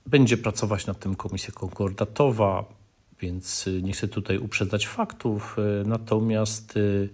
Będzie pracować nad tym komisja konkordatowa, więc nie chcę tutaj uprzedzać faktów. Natomiast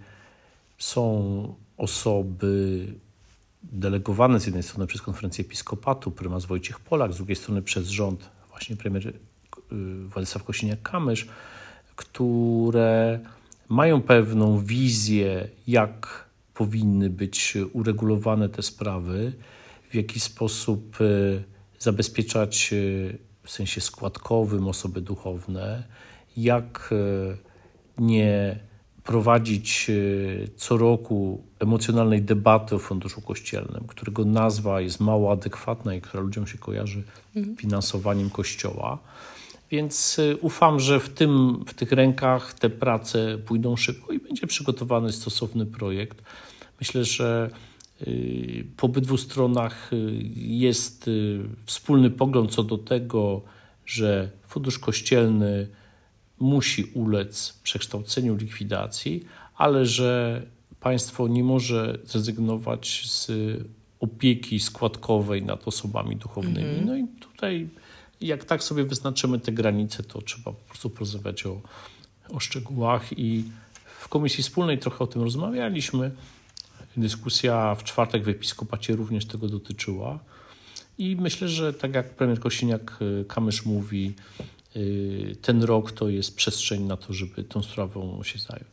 są osoby delegowane z jednej strony przez Konferencję Episkopatu, prymas Wojciech Polak, z drugiej strony przez rząd właśnie premier Władysław Kosiniak-Kamysz, które mają pewną wizję, jak powinny być uregulowane te sprawy, w jaki sposób zabezpieczać w sensie składkowym osoby duchowne, jak nie prowadzić co roku emocjonalnej debaty o Funduszu Kościelnym, którego nazwa jest mało adekwatna i która ludziom się kojarzy finansowaniem Kościoła. Więc ufam, że w tych rękach te prace pójdą szybko i będzie przygotowany stosowny projekt. Myślę, że po obydwu stronach jest wspólny pogląd co do tego, że Fundusz Kościelny musi ulec przekształceniu, likwidacji, ale że państwo nie może zrezygnować z opieki składkowej nad osobami duchownymi. No i tutaj jak tak sobie wyznaczymy te granice, to trzeba po prostu porozmawiać o szczegółach i w Komisji Wspólnej trochę o tym rozmawialiśmy. Dyskusja w czwartek w Episkopacie również tego dotyczyła i myślę, że tak jak premier Kosiniak-Kamysz mówi, ten rok to jest przestrzeń na to, żeby tą sprawą się zająć.